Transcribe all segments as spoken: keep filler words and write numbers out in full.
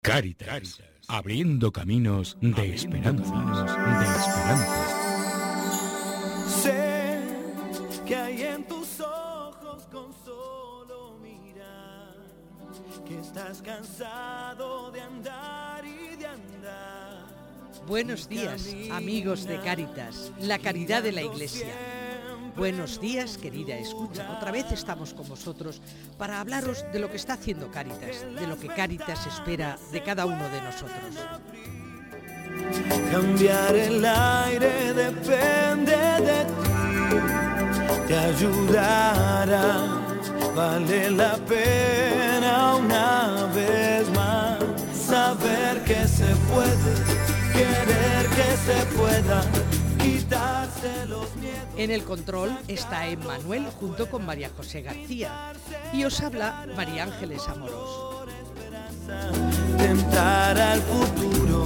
Cáritas, abriendo caminos de esperanza, de esperanza. Sé que hay en tus ojos con solo mirar, que estás cansado de andar y de andar. Buenos días, amigos de Cáritas, la caridad de la Iglesia. Buenos días, querida escucha. Otra vez estamos con vosotros para hablaros de lo que está haciendo Cáritas, de lo que Cáritas espera de cada uno de nosotros. Cambiar el aire depende de ti, te ayudará, vale la pena una vez más saber que se puede, querer que se pueda, quitarse los miedos. En el control está Emmanuel junto con María José García y os habla María Ángeles Amorós. Tentar al futuro.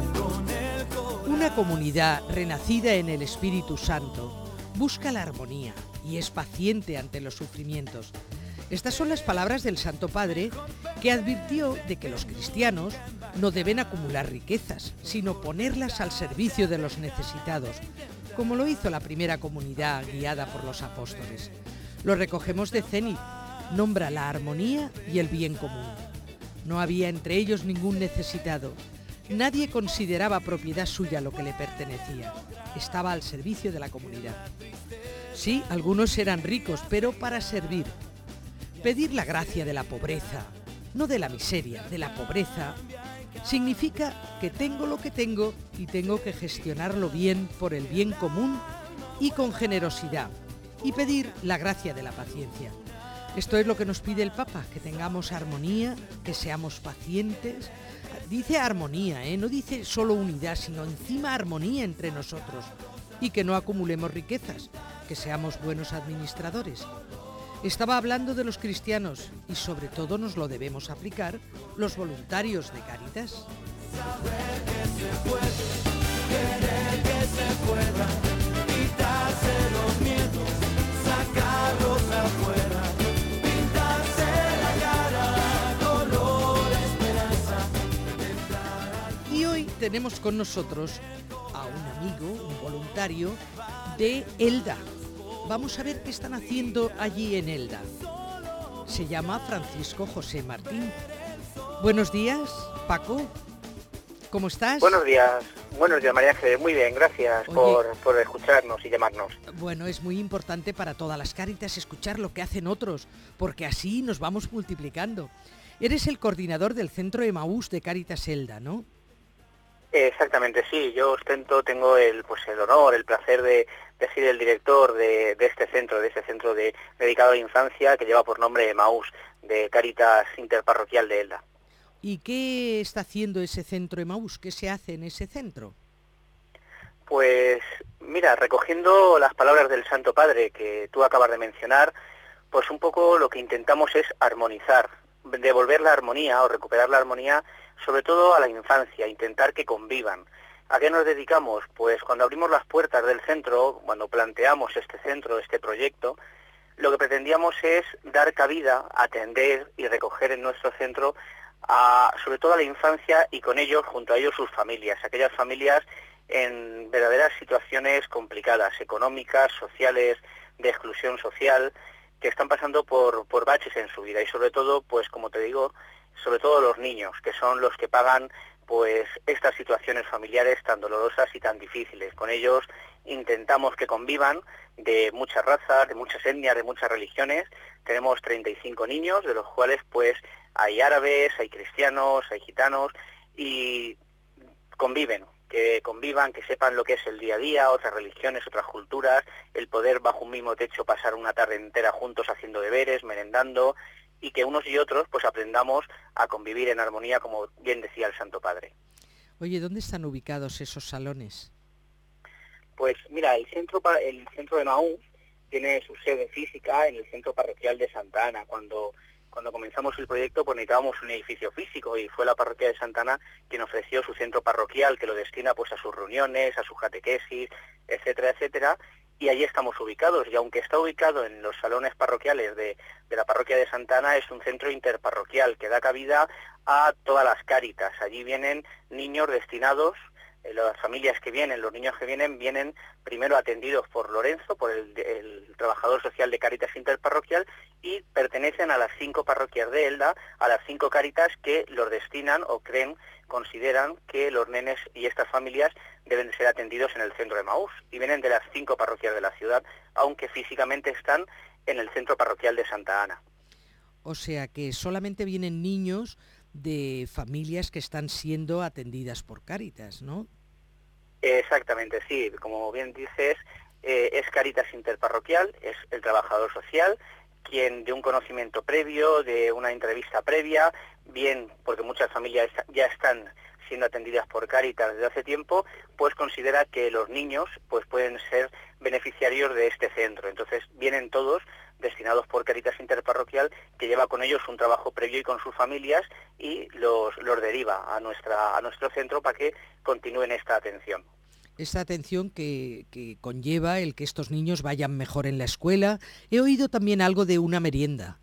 Una comunidad renacida en el Espíritu Santo busca la armonía y es paciente ante los sufrimientos. Estas son las palabras del Santo Padre, que advirtió de que los cristianos no deben acumular riquezas, sino ponerlas al servicio de los necesitados, como lo hizo la primera comunidad guiada por los apóstoles. Lo recogemos de Zenit, nombra la armonía y el bien común. No había entre ellos ningún necesitado. Nadie consideraba propiedad suya lo que le pertenecía. Estaba al servicio de la comunidad. Sí, algunos eran ricos, pero para servir. Pedir la gracia de la pobreza, no de la miseria, de la pobreza, significa que tengo lo que tengo y tengo que gestionarlo bien por el bien común y con generosidad, y pedir la gracia de la paciencia. Esto es lo que nos pide el Papa, que tengamos armonía, que seamos pacientes. Dice armonía, ¿eh? No dice solo unidad, sino encima armonía entre nosotros, y que no acumulemos riquezas, que seamos buenos administradores. Estaba hablando de los cristianos y sobre todo nos lo debemos aplicar los voluntarios de Cáritas. Saber que se puede, querer que se pueda, quitarse los miedos, sacarlos afuera, pintarse la cara, color esperanza. Y hoy tenemos con nosotros a un amigo, un voluntario de Elda. Vamos a ver qué están haciendo allí en Elda. Se llama Francisco José Martín. Buenos días, Paco. ¿Cómo estás? Buenos días, buenos días María Ángeles, muy bien, gracias por, por escucharnos y llamarnos. Bueno, es muy importante para todas las Cáritas escuchar lo que hacen otros, porque así nos vamos multiplicando. Eres el coordinador del Centro Emaús de Cáritas Elda, ¿no? Exactamente, sí, yo ostento, tengo el pues el honor, el placer de, de ser el director de, de este centro, de este centro de, dedicado a la infancia que lleva por nombre Emaús, de Cáritas Interparroquial de Elda. ¿Y qué está haciendo ese centro Emaús? ¿Qué se hace en ese centro? Pues mira, recogiendo las palabras del Santo Padre que tú acabas de mencionar, pues un poco lo que intentamos es armonizar, devolver la armonía o recuperar la armonía, sobre todo a la infancia, intentar que convivan. ¿A qué nos dedicamos? Pues cuando abrimos las puertas del centro, cuando planteamos este centro, este proyecto, lo que pretendíamos es dar cabida, atender y recoger en nuestro centro a, sobre todo a la infancia y con ellos, junto a ellos, sus familias, aquellas familias en verdaderas situaciones complicadas, económicas, sociales, de exclusión social, que están pasando por, por baches en su vida y sobre todo, pues como te digo, sobre todo los niños, que son los que pagan pues estas situaciones familiares tan dolorosas y tan difíciles. Con ellos intentamos que convivan de muchas razas, de muchas etnias, de muchas religiones. Tenemos treinta y cinco niños, de los cuales pues hay árabes, hay cristianos, hay gitanos, y conviven, que convivan, que sepan lo que es el día a día, otras religiones, otras culturas, el poder bajo un mismo techo pasar una tarde entera juntos haciendo deberes, merendando, y que unos y otros pues aprendamos a convivir en armonía, como bien decía el Santo Padre. Oye, ¿dónde están ubicados esos salones? Pues mira, el centro el centro de Emaús tiene su sede física en el centro parroquial de Santa Ana. Cuando cuando comenzamos el proyecto pues necesitábamos un edificio físico y fue la parroquia de Santa Ana quien ofreció su centro parroquial, que lo destina pues a sus reuniones, a sus catequesis, etcétera, etcétera. y allí estamos ubicados. Y aunque está ubicado en los salones parroquiales de, de la parroquia de Santa Ana, es un centro interparroquial que da cabida a todas las Cáritas. Allí vienen niños destinados, eh, las familias que vienen, los niños que vienen, vienen primero atendidos por Lorenzo, por el, el trabajador social de Cáritas Interparroquial, y pertenecen a las cinco parroquias de Elda, a las cinco Cáritas que los destinan o creen, consideran que los nenes y estas familias deben de ser atendidos en el centro de Emaús, y vienen de las cinco parroquias de la ciudad, aunque físicamente están en el centro parroquial de Santa Ana. O sea que solamente vienen niños de familias que están siendo atendidas por Cáritas, ¿no? Exactamente, sí. Como bien dices, eh, es Cáritas Interparroquial, es el trabajador social, quien de un conocimiento previo, de una entrevista previa, bien porque muchas familias ya están siendo atendidas por Cáritas desde hace tiempo, pues considera que los niños pues pueden ser beneficiarios de este centro. Entonces vienen todos destinados por Cáritas Interparroquial, que lleva con ellos un trabajo previo y con sus familias, y los, los deriva a, nuestra, a nuestro centro para que continúen esta atención. Esta atención que, que conlleva el que estos niños vayan mejor en la escuela. He oído también algo de una merienda.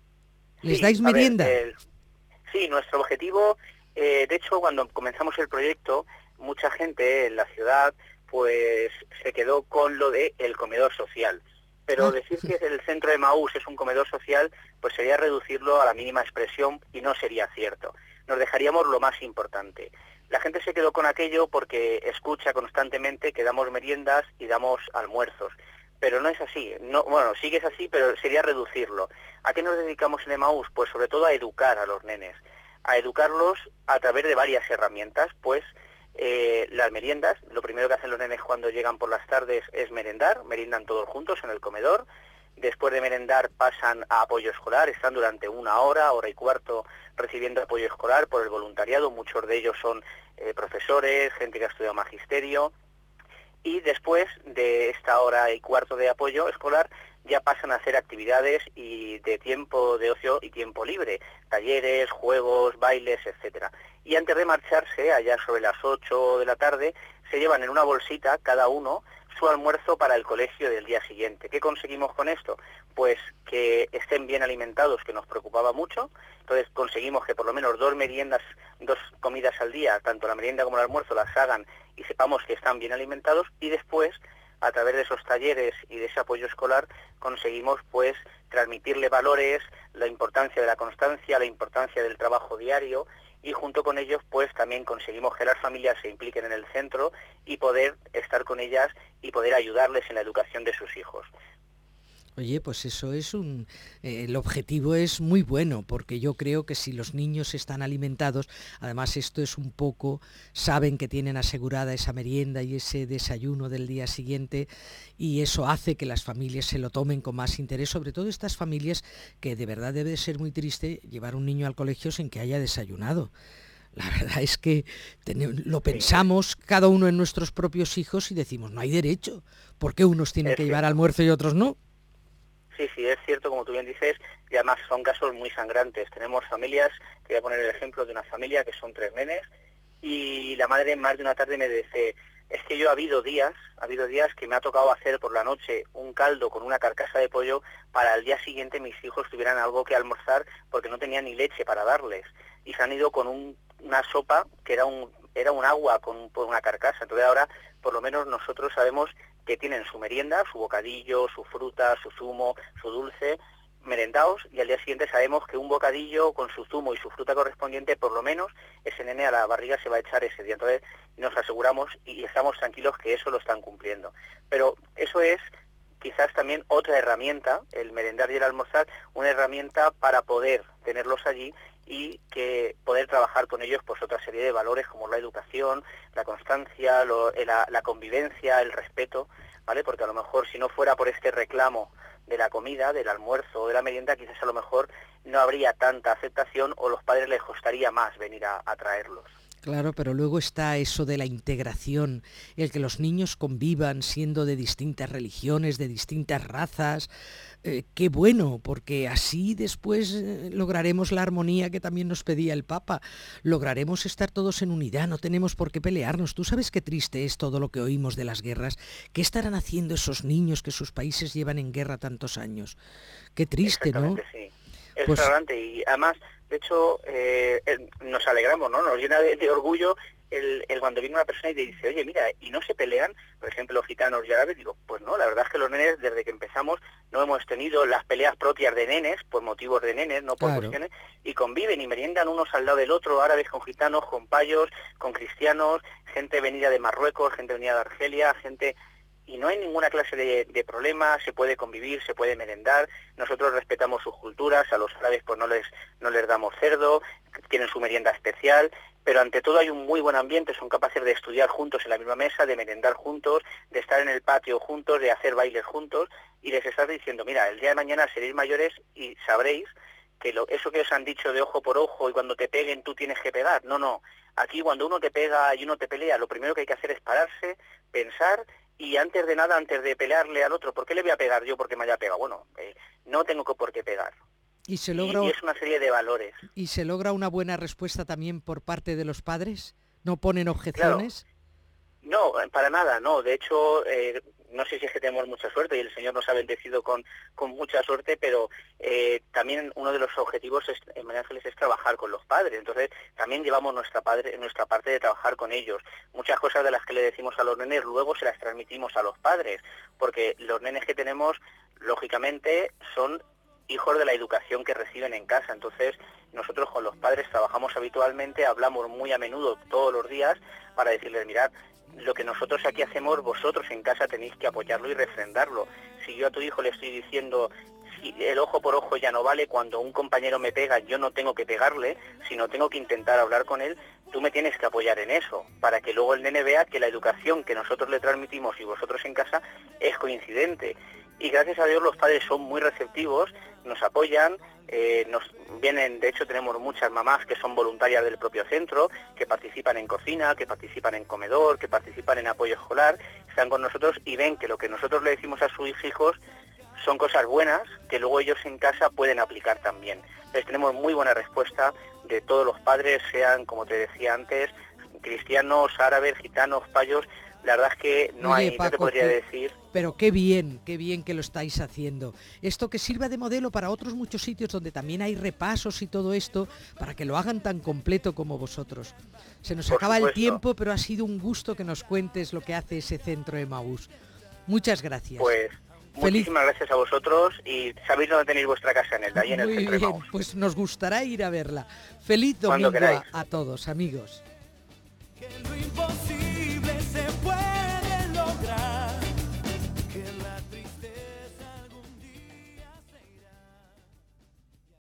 ¿Les Sí, dais a ver, merienda? el- sí, nuestro objetivo, eh, de hecho, cuando comenzamos el proyecto, mucha gente en la ciudad pues se quedó con lo de el comedor social. Pero Ah. decir que el centro de Emaús es un comedor social, pues sería reducirlo a la mínima expresión y no sería cierto. Nos dejaríamos lo más importante. La gente se quedó con aquello porque escucha constantemente que damos meriendas y damos almuerzos. Pero no es así. No, bueno, sí que es así, pero sería reducirlo. ¿A qué nos dedicamos en Emaús? Pues sobre todo a educar a los nenes. A educarlos a través de varias herramientas, pues eh, las meriendas, lo primero que hacen los nenes cuando llegan por las tardes es merendar, meriendan todos juntos en el comedor. Después de merendar pasan a apoyo escolar, están durante una hora, hora y cuarto recibiendo apoyo escolar por el voluntariado, muchos de ellos son eh, profesores, gente que ha estudiado magisterio, y después de esta hora y cuarto de apoyo escolar ya pasan a hacer actividades y de tiempo de ocio y tiempo libre, talleres, juegos, bailes, etcétera. Y antes de marcharse, allá sobre las ocho de la tarde, se llevan en una bolsita cada uno su almuerzo para el colegio del día siguiente. ¿Qué conseguimos con esto? Pues que estén bien alimentados, que nos preocupaba mucho. Entonces conseguimos que por lo menos dos meriendas, dos comidas al día, tanto la merienda como el almuerzo, las hagan y sepamos que están bien alimentados, y después, a través de esos talleres y de ese apoyo escolar, conseguimos pues transmitirle valores, la importancia de la constancia, la importancia del trabajo diario, y junto con ellos pues también conseguimos que las familias se impliquen en el centro y poder estar con ellas y poder ayudarles en la educación de sus hijos. Oye, pues eso es un... eh, el objetivo es muy bueno, porque yo creo que si los niños están alimentados, además esto es un poco, saben que tienen asegurada esa merienda y ese desayuno del día siguiente, y eso hace que las familias se lo tomen con más interés, sobre todo estas familias que de verdad debe de ser muy triste llevar un niño al colegio sin que haya desayunado. La verdad es que ten- lo pensamos cada uno en nuestros propios hijos y decimos, no hay derecho, ¿por qué unos tienen Es que llevar cierto. almuerzo y otros no? Sí, sí, es cierto, como tú bien dices, y además son casos muy sangrantes. Tenemos familias, te voy a poner el ejemplo de una familia que son tres nenes, y la madre más de una tarde me dice, es que yo ha habido días, ha habido días que me ha tocado hacer por la noche un caldo con una carcasa de pollo para el día siguiente mis hijos tuvieran algo que almorzar porque no tenían ni leche para darles. Y se han ido con un, una sopa que era un, era un agua con, con una carcasa. Entonces ahora, por lo menos nosotros sabemos que tienen su merienda, su bocadillo, su fruta, su zumo, su dulce, merendados, y al día siguiente sabemos que un bocadillo con su zumo y su fruta correspondiente, por lo menos, ese nene a la barriga se va a echar ese día. Entonces nos aseguramos y estamos tranquilos que eso lo están cumpliendo. Pero eso es quizás también otra herramienta, el merendar y el almorzar, una herramienta para poder tenerlos allí y que poder trabajar con ellos pues otra serie de valores como la educación, la constancia, lo, la, la convivencia, el respeto, ¿vale? Porque a lo mejor si no fuera por este reclamo de la comida, del almuerzo o de la merienda, quizás a lo mejor no habría tanta aceptación o los padres les costaría más venir a, a traerlos. Claro, pero luego está eso de la integración, el que los niños convivan siendo de distintas religiones, de distintas razas. Eh, qué bueno, porque así después eh, lograremos la armonía que también nos pedía el Papa. Lograremos estar todos en unidad, no tenemos por qué pelearnos. Tú sabes qué triste es todo lo que oímos de las guerras. ¿Qué estarán haciendo esos niños que sus países llevan en guerra tantos años? Qué triste, ¿no? Sí. Es Pues... flagrante y además, de hecho, eh, nos alegramos, ¿no? Nos llena de, de orgullo el, el cuando viene una persona y te dice, oye, mira, ¿y no se pelean? Por ejemplo, los gitanos y árabes. Digo, pues no, la verdad es que los nenes, desde que empezamos, no hemos tenido las peleas propias de nenes, por motivos de nenes, no por Claro. cuestiones, y conviven y meriendan unos al lado del otro, árabes con gitanos, con payos, con cristianos, gente venida de Marruecos, gente venida de Argelia, gente... Y no hay ninguna clase de, de problema, se puede convivir, se puede merendar, nosotros respetamos sus culturas, a los árabes pues no les, no les damos cerdo, tienen su merienda especial, pero ante todo hay un muy buen ambiente, son capaces de estudiar juntos en la misma mesa, de merendar juntos, de estar en el patio juntos, de hacer bailes juntos, y les estás diciendo, mira, el día de mañana seréis mayores y sabréis que lo, eso que os han dicho de ojo por ojo y cuando te peguen tú tienes que pegar, no, no, aquí cuando uno te pega y uno te pelea, lo primero que hay que hacer es pararse, pensar, y antes de nada, antes de pelearle al otro, ¿por qué le voy a pegar yo porque me haya pegado? Bueno, eh, no tengo por qué pegar. ¿Y se logra, y, y es una serie de valores. ¿Y se logra una buena respuesta también por parte de los padres? ¿No ponen objeciones? Claro. No, para nada, no. De hecho, eh, no sé si es que tenemos mucha suerte y el Señor nos ha bendecido con, con mucha suerte, pero eh, también uno de los objetivos es, en María Ángeles es trabajar con los padres. Entonces, también llevamos nuestra, padre, nuestra parte de trabajar con ellos. Muchas cosas de las que le decimos a los nenes, luego se las transmitimos a los padres, porque los nenes que tenemos, lógicamente, son hijos de la educación que reciben en casa. Entonces, nosotros con los padres trabajamos habitualmente, hablamos muy a menudo, todos los días, para decirles, mirad, lo que nosotros aquí hacemos, vosotros en casa tenéis que apoyarlo y refrendarlo. Si yo a tu hijo le estoy diciendo, si el ojo por ojo ya no vale, cuando un compañero me pega, yo no tengo que pegarle, sino tengo que intentar hablar con él, tú me tienes que apoyar en eso, para que luego el nene vea que la educación que nosotros le transmitimos y vosotros en casa es coincidente. Y gracias a Dios los padres son muy receptivos, nos apoyan, eh, nos vienen, de hecho tenemos muchas mamás que son voluntarias del propio centro, que participan en cocina, que participan en comedor, que participan en apoyo escolar, están con nosotros y ven que lo que nosotros le decimos a sus hijos son cosas buenas que luego ellos en casa pueden aplicar también. Entonces tenemos muy buena respuesta de todos los padres, sean, como te decía antes, cristianos, árabes, gitanos, payos. La verdad es que no Oye, hay, Paco, no te podría que, decir... Pero qué bien, qué bien que lo estáis haciendo. Esto que sirva de modelo para otros muchos sitios donde también hay repasos y todo esto, para que lo hagan tan completo como vosotros. Se nos Por acaba supuesto. el tiempo, pero ha sido un gusto que nos cuentes lo que hace ese centro Emaús. Muchas gracias. Pues Feliz... muchísimas gracias a vosotros y sabéis dónde tenéis vuestra casa, en el ahí en el Muy centro bien, Emaús. pues nos gustará ir a verla. Feliz Cuando domingo a, queráis. a todos, amigos.